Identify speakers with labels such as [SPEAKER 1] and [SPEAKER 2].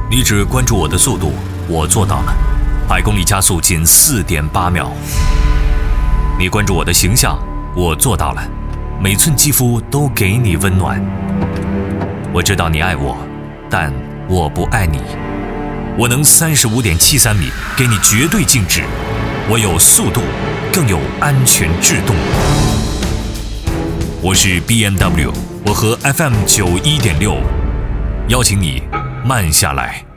[SPEAKER 1] 你只关注我的速度，我做到了，100公里加速仅4.8秒。你关注我的形象，我做到了，每寸肌肤都给你温暖。我知道你爱我，但我不爱你。我能35.73米给你绝对静止，我有速度，更有安全制动。我是 BMW， 我和 FM 91.6，邀请你慢下来。